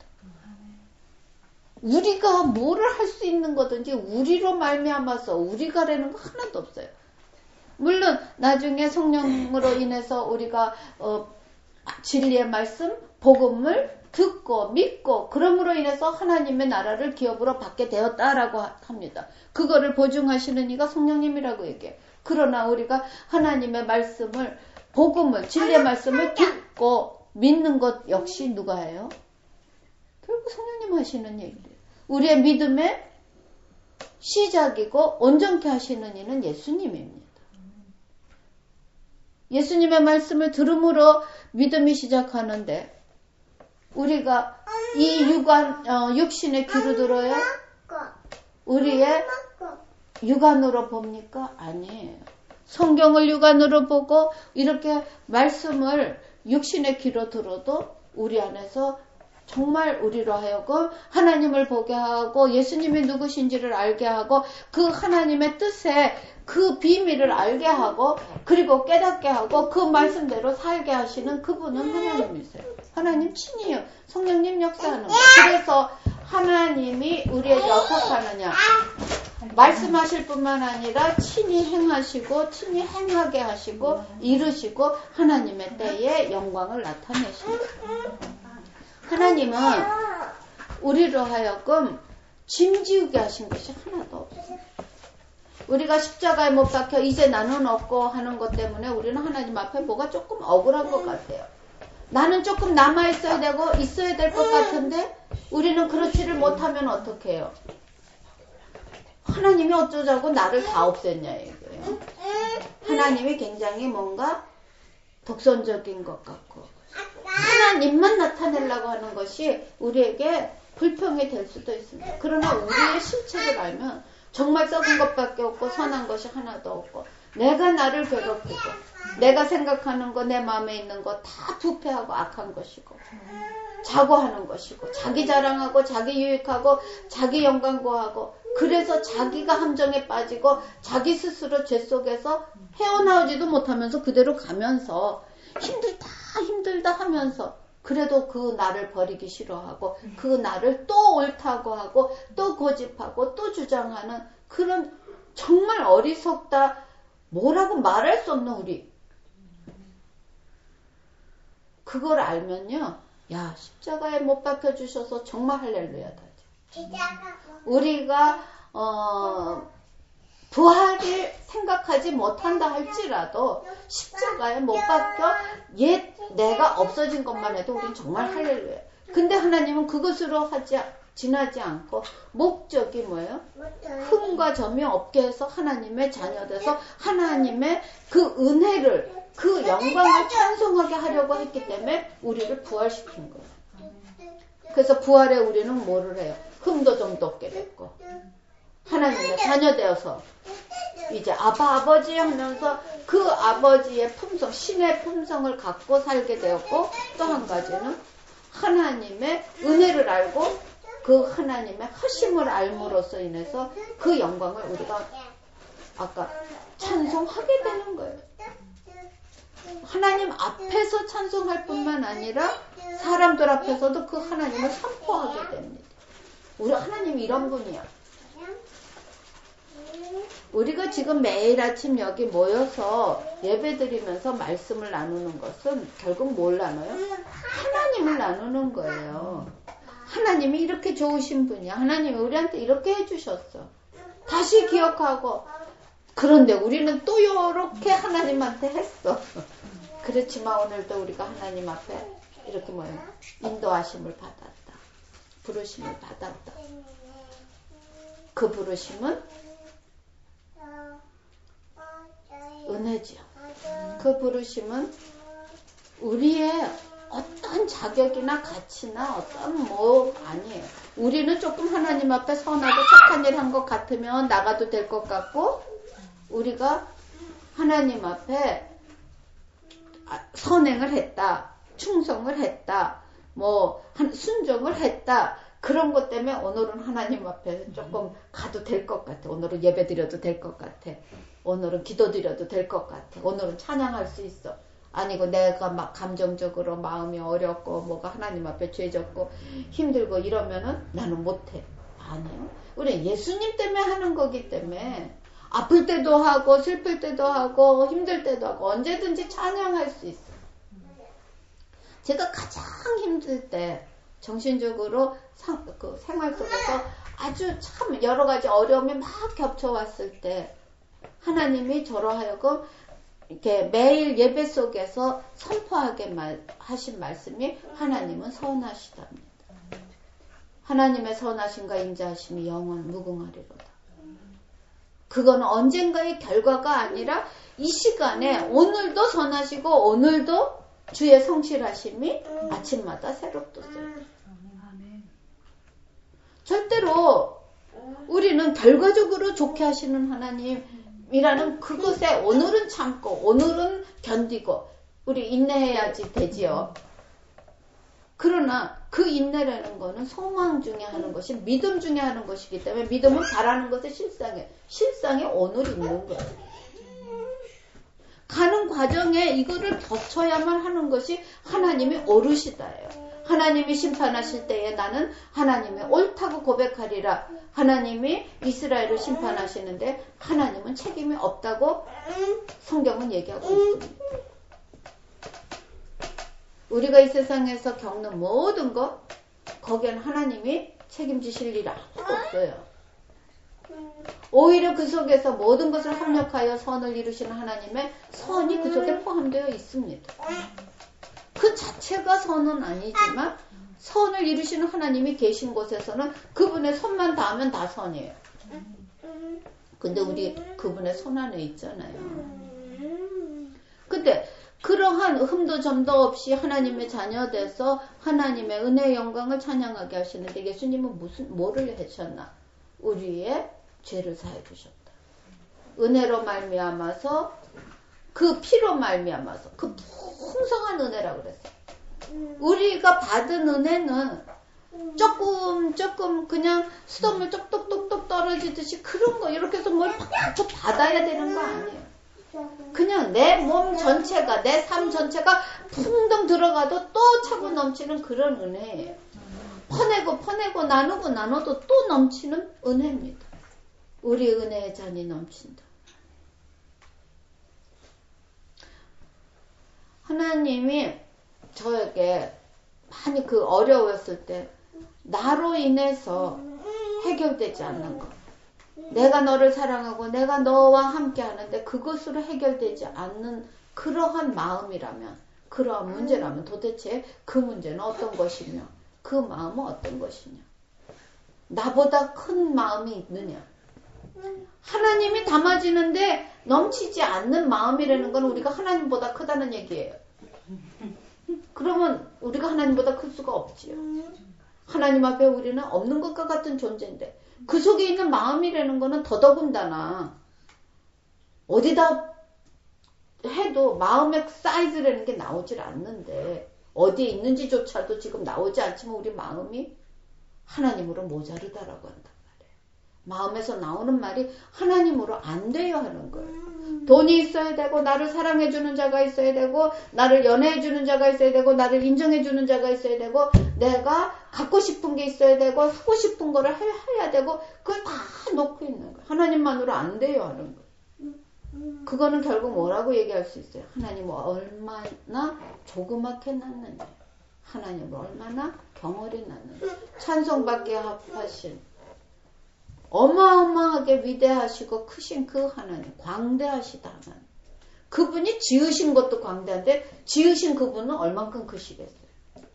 우리가 뭐를 할 수 있는 거든지 우리로 말미암아서 우리가라는 거 하나도 없어요. 물론 나중에 성령으로 인해서 우리가 진리의 말씀, 복음을 듣고 믿고 그럼으로 인해서 하나님의 나라를 기업으로 받게 되었다라고 합니다. 그거를 보증하시는 이가 성령님이라고 얘기해요. 그러나 우리가 하나님의 말씀을 복음을 진리의 말씀을 듣고 믿는 것 역시 누가 해요? 결국 성령님 하시는 얘기예요. 우리의 믿음의 시작이고 온전케 하시는 이는 예수님입니다. 예수님의 말씀을 들음으로 믿음이 시작하는데 우리가 이 육신의 귀로 들어요? 우리의 육안으로 봅니까? 아니에요. 성경을 육안으로 보고 이렇게 말씀을 육신의 귀로 들어도 우리 안에서 정말 우리로 하여금 하나님을 보게 하고 예수님이 누구신지를 알게 하고 그 하나님의 뜻에 그 비밀을 알게 하고 그리고 깨닫게 하고 그 말씀대로 살게 하시는 그분은 하나님이세요. 하나님 친이에요. 성령님 역사하는 거예요. 그래서 하나님이 우리에게 어떻게 하느냐. 말씀하실 뿐만 아니라 친히 행하시고 친히 행하게 하시고 이루시고 하나님의 때에 영광을 나타내십니다. 하나님은 우리로 하여금 짐지우게 하신 것이 하나도 없어요. 우리가 십자가에 못 박혀 이제 나는 없고 하는 것 때문에 우리는 하나님 앞에 뭐가 조금 억울한 것 같아요. 나는 조금 남아있어야 되고 있어야 될 것 같은데 우리는 그렇지를 못하면 어떻게 해요? 하나님이 어쩌자고 나를 다 없앴냐 이거예요. 하나님이 굉장히 뭔가 독선적인 것 같고 하나님만 나타내려고 하는 것이 우리에게 불평이 될 수도 있습니다. 그러나 우리의 실체를 알면 정말 썩은 것밖에 없고 선한 것이 하나도 없고 내가 나를 괴롭히고 내가 생각하는 거 내 마음에 있는 거 다 부패하고 악한 것이고 자고하는 것이고 자기 자랑하고 자기 유익하고 자기 영광 구하고 그래서 자기가 함정에 빠지고 자기 스스로 죄 속에서 헤어나오지도 못하면서 그대로 가면서 힘들다 하면서 그래도 그 나를 버리기 싫어하고 그 나를 또 옳다고 하고 또 고집하고 또 주장하는 그런 정말 어리석다 뭐라고 말할 수 없는 우리 그걸 알면요 야 십자가에 못 박혀주셔서 정말 할렐루야다. 우리가 부활을 생각하지 못한다 할지라도 십자가에 못 박혀 옛 내가 없어진 것만 해도 우린 정말 할렐루야. 근데 하나님은 그것으로 지나지 않고 목적이 뭐예요? 흠과 점이 없게 해서 하나님의 자녀돼서 하나님의 그 은혜를 그 영광을 찬송하게 하려고 했기 때문에 우리를 부활시킨 거예요. 그래서 부활에 우리는 뭐를 해요? 흠도 좀 돋게 됐고 하나님의 자녀되어서 이제 아버지 하면서 그 아버지의 품성, 신의 품성을 갖고 살게 되었고 또 한 가지는 하나님의 은혜를 알고 그 하나님의 하심을 알므로써 인해서 그 영광을 우리가 아까 찬송하게 되는 거예요. 하나님 앞에서 찬송할 뿐만 아니라 사람들 앞에서도 그 하나님을 선포하게 됩니다. 우리 하나님 이런 분이야. 우리가 지금 매일 아침 여기 모여서 예배드리면서 말씀을 나누는 것은 결국 뭘 나눠요? 하나님을 나누는 거예요. 하나님이 이렇게 좋으신 분이야. 하나님이 우리한테 이렇게 해주셨어. 다시 기억하고 그런데 우리는 또 이렇게 하나님한테 했어. 그렇지만 오늘도 우리가 하나님 앞에 이렇게 뭐예요? 인도하심을 받았다. 부르심을 받았다. 그 부르심은 은혜지요. 그 부르심은 우리의 어떤 자격이나 가치나 어떤 뭐 아니에요. 우리는 조금 하나님 앞에 선하고 착한 일 한 것 같으면 나가도 될 것 같고, 우리가 하나님 앞에 선행을 했다, 충성을 했다, 뭐 순종을 했다, 그런 것 때문에 오늘은 하나님 앞에 조금 가도 될 것 같아. 오늘은 예배 드려도 될 것 같아. 오늘은 기도 드려도 될 것 같아. 오늘은 찬양할 수 있어. 아니고 내가 막 감정적으로 마음이 어렵고 뭐가 하나님 앞에 죄졌고 힘들고 이러면은 나는 못해. 아니요. 우리 예수님 때문에 하는 거기 때문에 아플 때도 하고 슬플 때도 하고 힘들 때도 하고 언제든지 찬양할 수 있어. 제가 가장 힘들 때 정신적으로 생활 속에서 아주 참 여러 가지 어려움이 막 겹쳐왔을 때 하나님이 저로 하여금 이렇게 매일 예배 속에서 선포하게 하신 말씀이 하나님은 선하시답니다. 하나님의 선하심과 인자하심이 영원 무궁하리로다. 그거는 언젠가의 결과가 아니라 이 시간에 오늘도 선하시고 오늘도 주의 성실하심이 아침마다 새롭도소이다. 절대로 우리는 결과적으로 좋게 하시는 하나님이라는 그것에 오늘은 참고 오늘은 견디고 우리 인내해야지 되지요. 그러나 그 인내라는 거는 소망 중에 하는 것이 믿음 중에 하는 것이기 때문에 믿음은 바라는 것의 실상에 오늘 있는 거예요. 가는 과정에 이거를 거쳐야만 하는 것이 하나님이 옳으시다예요. 하나님이 심판하실 때에 나는 하나님이 옳다고 고백하리라. 하나님이 이스라엘을 심판하시는데 하나님은 책임이 없다고 성경은 얘기하고 있습니다. 우리가 이 세상에서 겪는 모든 것 거기에는 하나님이 책임지실 일 아무도 없어요. 오히려 그 속에서 모든 것을 합력하여 선을 이루시는 하나님의 선이 그 속에 포함되어 있습니다. 그 자체가 선은 아니지만 선을 이루시는 하나님이 계신 곳에서는 그분의 손만 닿으면 다 선이에요. 근데 우리 그분의 손 안에 있잖아요. 근데 그러한 흠도 점도 없이 하나님의 자녀돼서 하나님의 은혜의 영광을 찬양하게 하시는데 예수님은 뭐를 하셨나? 우리의 죄를 사해 주셨다. 은혜로 말미암아서 그 피로 말미암아서 그 풍성한 은혜라고 그랬어요. 우리가 받은 은혜는 조금 그냥 수돗물 똑똑똑똑 떨어지듯이 그런 거 이렇게 해서 뭘 팍팍 받아야 되는 거 아니에요. 그냥 내 몸 전체가 내 삶 전체가 풍덩 들어가도 또 차고 넘치는 그런 은혜예요. 퍼내고 나눠도 또 넘치는 은혜입니다. 우리 은혜의 잔이 넘친다. 하나님이 저에게 많이 그 어려웠을 때 나로 인해서 해결되지 않는 것, 내가 너를 사랑하고 내가 너와 함께 하는데 그것으로 해결되지 않는 그러한 마음이라면, 그러한 문제라면 도대체 그 문제는 어떤 것이며 그 마음은 어떤 것이냐, 나보다 큰 마음이 있느냐. 하나님이 담아지는데 넘치지 않는 마음이라는 건 우리가 하나님보다 크다는 얘기예요. 그러면 우리가 하나님보다 클 수가 없지요. 하나님 앞에 우리는 없는 것과 같은 존재인데 그 속에 있는 마음이라는 거는 더더군다나 어디다 해도 마음의 사이즈라는 게 나오질 않는데 어디에 있는지조차도 지금 나오지 않지만 우리 마음이 하나님으로 모자르다라고 한단 말이에요. 마음에서 나오는 말이 하나님으로 안 돼야 하는 거예요. 돈이 있어야 되고 나를 사랑해주는 자가 있어야 되고 나를 연애해주는 자가 있어야 되고 나를 인정해주는 자가 있어야 되고 내가 갖고 싶은 게 있어야 되고 하고 싶은 거를 해야 되고 그걸 다 놓고 있는 거예요. 하나님만으로 안 돼야 하는 거예요. 그거는 결국 뭐라고 얘기할 수 있어요? 하나님을 얼마나 조그맣게 낳느냐, 하나님을 얼마나 경홀히 낳느냐. 찬송받게 합하신 어마어마하게 위대하시고 크신 그 하나님, 광대하시다 하나님. 그분이 지으신 것도 광대한데 지으신 그분은 얼만큼 크시겠어요?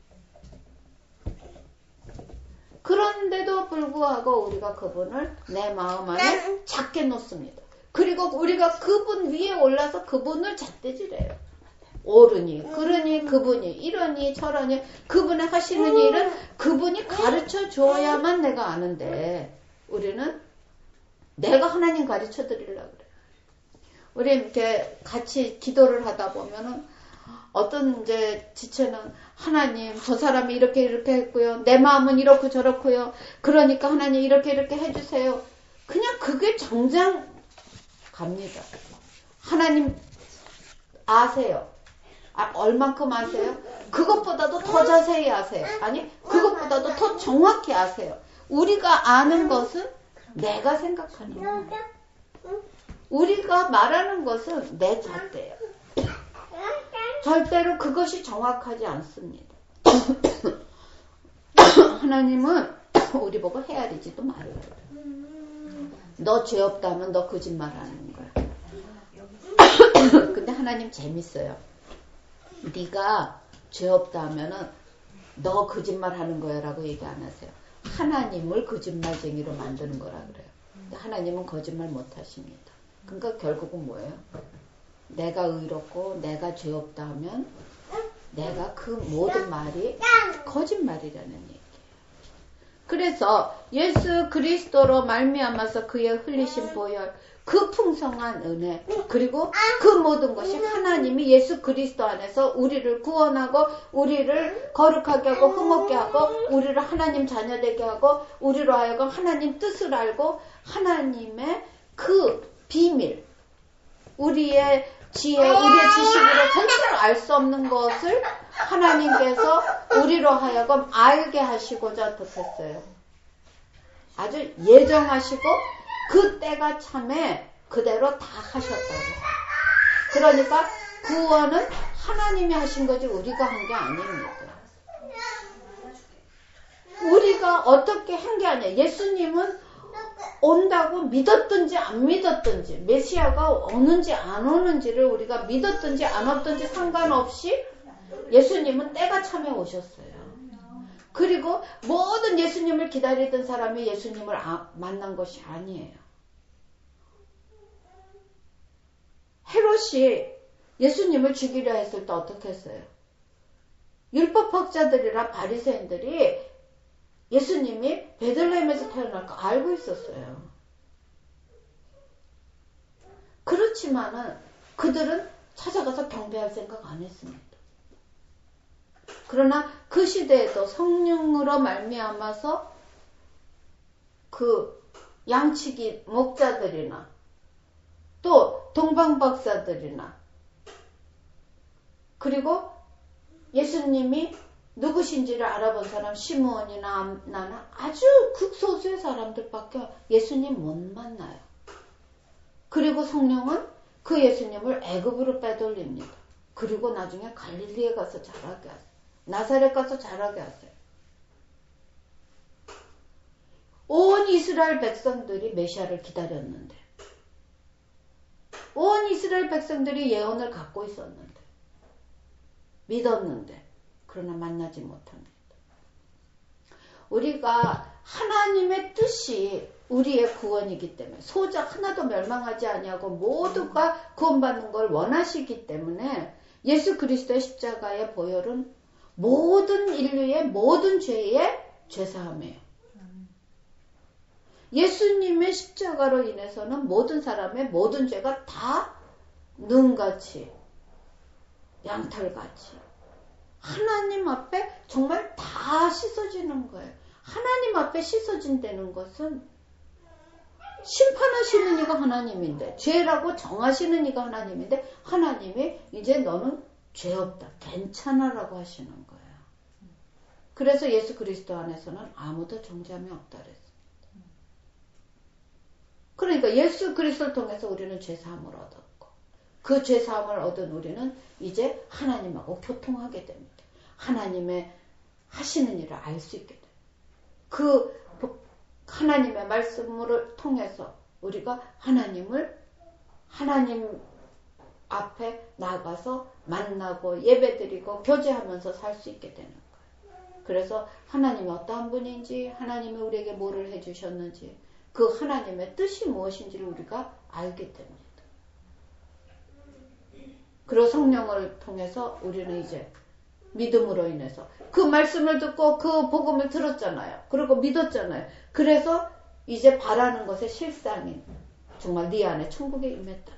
그런데도 불구하고 우리가 그분을 내 마음 안에 작게 놓습니다. 그리고 우리가 그분 위에 올라서 그분을 잣대질해요. 옳으니 그러니 그분이 이러니 저러니 그분의 하시는 일은 그분이 가르쳐 줘야만 내가 아는데 우리는 내가 하나님 가르쳐 드리려고 그래. 우리 이렇게 같이 기도를 하다 보면은 어떤 이제 지체는 하나님 저 사람이 이렇게 했고요. 내 마음은 이렇고 저렇고요. 그러니까 하나님 이렇게 해주세요. 그냥 그게 정장 갑니다. 하나님 아세요. 얼만큼 아세요? 그것보다도 더 자세히 아세요. 아니 그것보다도 더 정확히 아세요. 우리가 아는 것은 내가 생각하는 거예요. 우리가 말하는 것은 내 잣대예요. 절대로 그것이 정확하지 않습니다. 하나님은 우리 보고 헤아리지도 말아요. 너 죄 없다면 너 거짓말하는 거야. 근데 하나님 재밌어요. 네가 죄 없다 하면은 너 거짓말하는 거야라고 얘기 안 하세요. 하나님을 거짓말쟁이로 만드는 거라 그래요. 근데 하나님은 거짓말 못 하십니다. 그러니까 결국은 뭐예요? 내가 의롭고 내가 죄 없다 하면 내가 그 모든 말이 거짓말이라는 얘기예요. 그래서 예수 그리스도로 말미암아서 그의 흘리신 보혈 그 풍성한 은혜 그리고 그 모든 것이 하나님이 예수 그리스도 안에서 우리를 구원하고 우리를 거룩하게 하고 흠없게 하고 우리를 하나님 자녀되게 하고 우리로 하여금 하나님 뜻을 알고 하나님의 그 비밀 우리의 지혜 우리의 지식으로 절대로 알 수 없는 것을 하나님께서 우리로 하여금 알게 하시고자 어떻게 했어요? 아주 예정하시고 그 때가 참에 그대로 다 하셨다고. 그러니까 구원은 하나님이 하신 거지 우리가 한 게 아닙니다. 우리가 어떻게 한 게 아니야. 예수님은 온다고 믿었든지 안 믿었든지 메시아가 오는지 안 오는지를 우리가 믿었든지 안 없든지 상관없이 예수님은 때가 참에 오셨어요. 그리고 모든 예수님을 기다리던 사람이 예수님을 만난 것이 아니에요. 헤롯이 예수님을 죽이려 했을 때 어떻게 했어요? 율법학자들이랑 바리새인들이 예수님이 베들레헴에서 태어날 거 알고 있었어요. 그렇지만은 그들은 찾아가서 경배할 생각 안 했습니다. 그러나 그 시대에도 성령으로 말미암아서 그 양치기 목자들이나 또 동방박사들이나 그리고 예수님이 누구신지를 알아본 사람 시므온이나 나는 아주 극소수의 사람들밖에 예수님 못 만나요. 그리고 성령은 그 예수님을 애굽으로 빼돌립니다. 그리고 나중에 갈릴리에 가서 자라게 하세요. 나사렛 가서 자라게 하세요. 온 이스라엘 백성들이 메시아를 기다렸는데 온 이스라엘 백성들이 예언을 갖고 있었는데 믿었는데 그러나 만나지 못합니다. 우리가 하나님의 뜻이 우리의 구원이기 때문에 소자 하나도 멸망하지 아니하고 모두가 구원받는 걸 원하시기 때문에 예수 그리스도의 십자가의 보혈은 모든 인류의 모든 죄의 죄사함이에요. 예수님의 십자가로 인해서는 모든 사람의 모든 죄가 다 눈같이 양털같이 하나님 앞에 정말 다 씻어지는 거예요. 하나님 앞에 씻어진다는 것은 심판하시는 이가 하나님인데 죄라고 정하시는 이가 하나님인데 하나님이 이제 너는 죄 없다 괜찮아라고 하시는 거예요. 그래서 예수 그리스도 안에서는 아무도 정죄함이 없다 그랬습니다. 그러니까 예수 그리스도를 통해서 우리는 죄사함을 얻었고 그 죄사함을 얻은 우리는 이제 하나님하고 교통하게 됩니다. 하나님의 하시는 일을 알 수 있게 돼요. 그 하나님의 말씀을 통해서 우리가 하나님 앞에 나가서 만나고 예배드리고 교제하면서 살 수 있게 되는 거예요. 그래서 하나님이 어떠한 분인지 하나님이 우리에게 뭐를 해주셨는지 그 하나님의 뜻이 무엇인지를 우리가 알게 됩니다. 그리고 성령을 통해서 우리는 이제 믿음으로 인해서 그 말씀을 듣고 그 복음을 들었잖아요. 그리고 믿었잖아요. 그래서 이제 바라는 것의 실상인 정말 네 안에 천국에 임했다.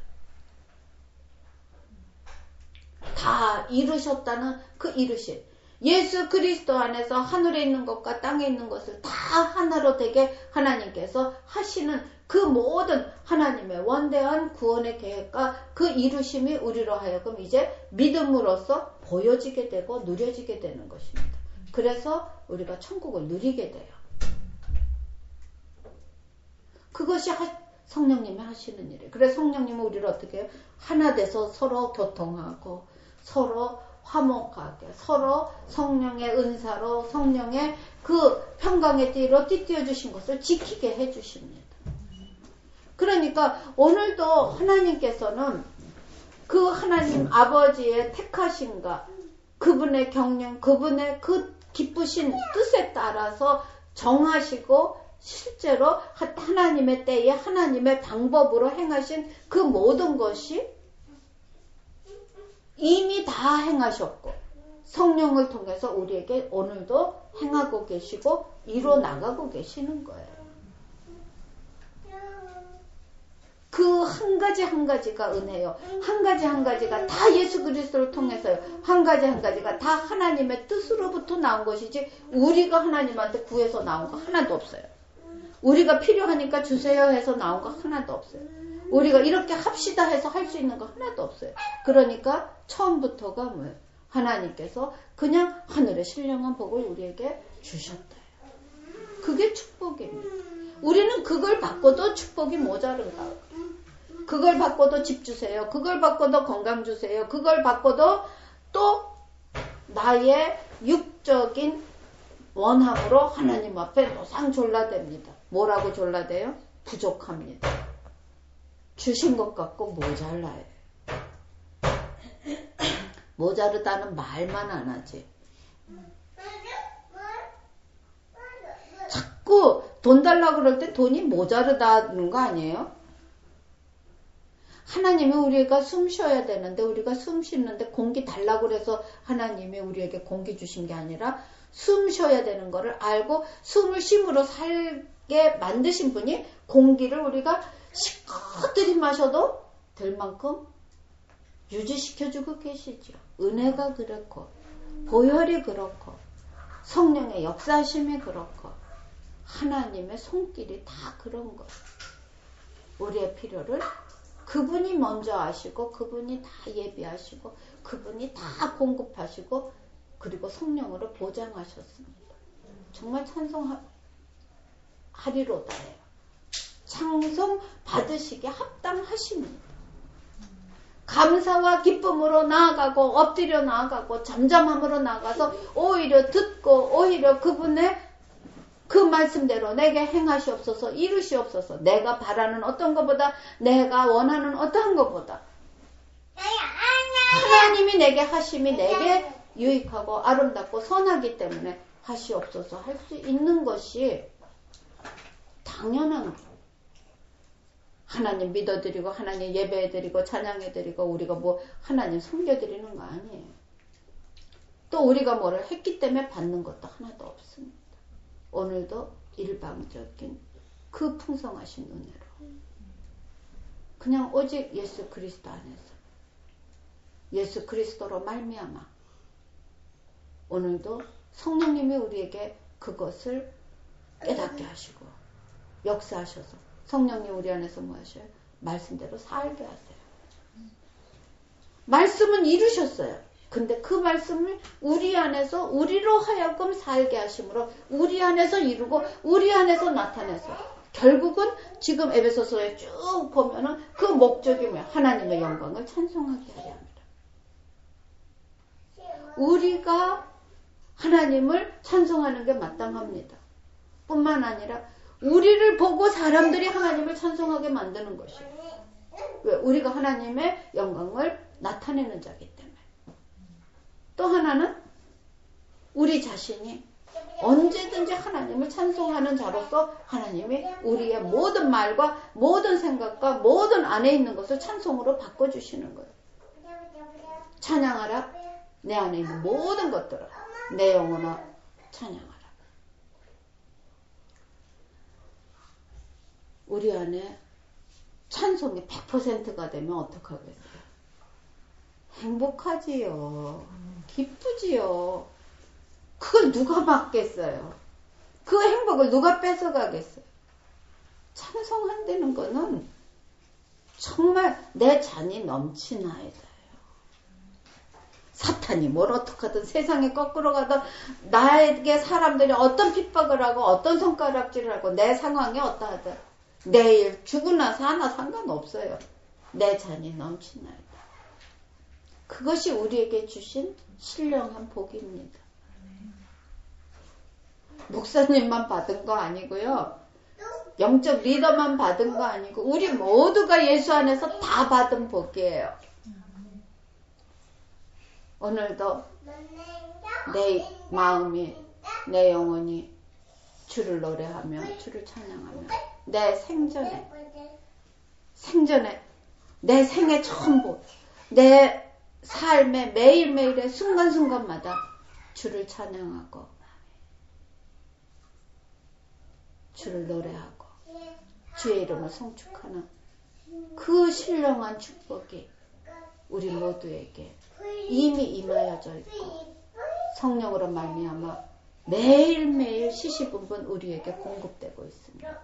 다 이루셨다는 그 이루심. 예수 그리스도 안에서 하늘에 있는 것과 땅에 있는 것을 다 하나로 되게 하나님께서 하시는 그 모든 하나님의 원대한 구원의 계획과 그 이루심이 우리로 하여금 이제 믿음으로써 보여지게 되고 누려지게 되는 것입니다. 그래서 우리가 천국을 누리게 돼요. 그것이 성령님이 하시는 일이에요. 그래서 성령님은 우리를 어떻게 해요? 하나 돼서 서로 교통하고 서로 화목하게 서로 성령의 은사로 성령의 그 평강의 띠로 띠띠어 주신 것을 지키게 해 주십니다. 그러니까 오늘도 하나님께서는 그 하나님 아버지의 택하심과 그분의 경륜, 그분의 그 기쁘신 뜻에 따라서 정하시고 실제로 하나님의 때에 하나님의 방법으로 행하신 그 모든 것이 이미 다 행하셨고 성령을 통해서 우리에게 오늘도 행하고 계시고 이뤄 나가고 계시는 거예요. 그 한 가지 한 가지가 은혜요. 한 가지 한 가지가 다 예수 그리스도를 통해서요. 한 가지 한 가지가 다 하나님의 뜻으로부터 나온 것이지 우리가 하나님한테 구해서 나온 거 하나도 없어요. 우리가 필요하니까 주세요 해서 나온 거 하나도 없어요. 우리가 이렇게 합시다 해서 할 수 있는 거 하나도 없어요. 그러니까 처음부터가 뭐예요? 하나님께서 그냥 하늘의 신령한 복을 우리에게 주셨대요. 그게 축복입니다. 우리는 그걸 받고도 축복이 모자른가. 그걸 받고도 집 주세요. 그걸 받고도 건강 주세요. 그걸 받고도 또 나의 육적인 원함으로 하나님 앞에 노상졸라댑니다. 뭐라고 졸라대요? 부족합니다. 주신 것 같고 모자라요. 모자르다는 말만 안 하지. 자꾸 돈 달라고 그럴 때 돈이 모자르다는 거 아니에요? 하나님이 우리가 숨 쉬어야 되는데 우리가 숨 쉬는데 공기 달라고 그래서 하나님이 우리에게 공기 주신 게 아니라 숨 쉬어야 되는 거를 알고 숨을 쉼으로 살게 만드신 분이 공기를 우리가 실컷 들이마셔도 될 만큼 유지시켜주고 계시죠. 은혜가 그렇고 보혈이 그렇고 성령의 역사심이 그렇고 하나님의 손길이 다 그런 거예요. 우리의 필요를 그분이 먼저 아시고 그분이 다 예비하시고 그분이 다 공급하시고 그리고 성령으로 보장하셨습니다. 정말 찬송하리로다 해요. 찬송 받으시게 합당하십니다. 감사와 기쁨으로 나아가고 엎드려 나아가고 잠잠함으로 나아가서 오히려 듣고 오히려 그분의 그 말씀대로 내게 행하시옵소서 이루시옵소서 내가 바라는 어떤 것보다 내가 원하는 어떠한 것보다 하나님이 내게 하심이 내게 유익하고 아름답고 선하기 때문에 하시옵소서 할 수 있는 것이 당연한 거예요. 하나님 믿어드리고 하나님 예배해드리고 찬양해드리고 우리가 뭐 하나님 섬겨드리는 거 아니에요. 또 우리가 뭐를 했기 때문에 받는 것도 하나도 없습니다. 오늘도 일방적인 그 풍성하신 은혜로 그냥 오직 예수 그리스도 안에서 예수 그리스도로 말미암아 오늘도 성령님이 우리에게 그것을 깨닫게 하시고 역사하셔서 성령님 우리 안에서 뭐 하셔요? 말씀대로 살게 하세요. 말씀은 이루셨어요. 근데 그 말씀을 우리 안에서 우리로 하여금 살게 하심으로 우리 안에서 이루고 우리 안에서 나타내서 결국은 지금 에베소서에 쭉 보면은 그 목적이 뭐야? 하나님의 영광을 찬송하게 하려 합니다. 우리가 하나님을 찬송하는 게 마땅합니다. 뿐만 아니라 우리를 보고 사람들이 하나님을 찬송하게 만드는 것이에요. 왜? 우리가 하나님의 영광을 나타내는 자기 때문에. 또 하나는 우리 자신이 언제든지 하나님을 찬송하는 자로서 하나님이 우리의 모든 말과 모든 생각과 모든 안에 있는 것을 찬송으로 바꿔주시는 거예요. 찬양하라. 내 안에 있는 모든 것들을 내 영혼아 찬양하라. 우리 안에 찬송이 100%가 되면 어떡하겠어요? 행복하지요. 기쁘지요. 그걸 누가 막겠어요? 그 행복을 누가 뺏어가겠어요? 찬송한다는 거는 정말 내 잔이 넘치나이다. 사탄이 뭘 어떡하든 세상에 거꾸로 가든 나에게 사람들이 어떤 핍박을 하고 어떤 손가락질을 하고 내 상황이 어떠하든 내일 죽고 나서 하나 상관없어요. 내 잔이 넘치나이다. 그것이 우리에게 주신 신령한 복입니다. 목사님만 받은 거 아니고요. 영적 리더만 받은 거 아니고 우리 모두가 예수 안에서 다 받은 복이에요. 오늘도 내 마음이 내 영혼이 주를 노래하며 주를 찬양하며 내 생전에 내 생애 전부 내 삶의 매일매일의 순간순간마다 주를 찬양하고 주를 노래하고 주의 이름을 송축하는 그 신령한 축복이 우리 모두에게 이미 임하여져 있고 성령으로 말미암아 매일매일 시시분분 우리에게 공급되고 있습니다.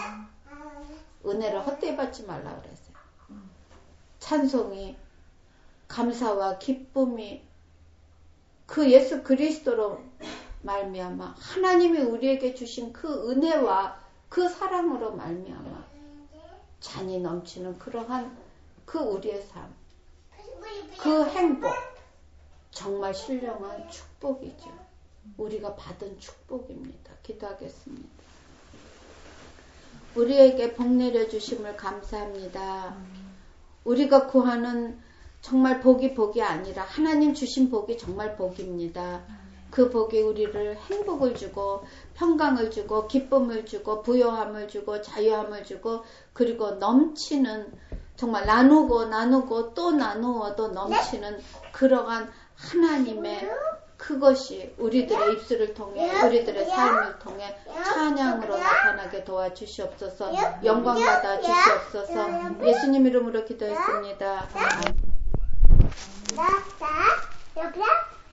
은혜를 헛되이 받지 말라 그랬어요. 찬송이 감사와 기쁨이 그 예수 그리스도로 말미암아 하나님이 우리에게 주신 그 은혜와 그 사랑으로 말미암아 잔이 넘치는 그러한 그 우리의 삶, 그 행복, 정말 신령한 축복이죠. 우리가 받은 축복입니다. 기도하겠습니다. 우리에게 복 내려주심을 감사합니다. 우리가 구하는 정말 복이 아니라 하나님 주신 복이 정말 복입니다. 그 복이 우리를 행복을 주고 평강을 주고 기쁨을 주고 부요함을 주고 자유함을 주고 그리고 넘치는 정말 나누고 또 나누어도 넘치는 그러한 하나님의 그것이 우리들의 입술을 통해 우리들의 삶을 통해 찬양으로 나타나게 도와주시옵소서. 영광받아 주시옵소서. 예수님 이름으로 기도했습니다.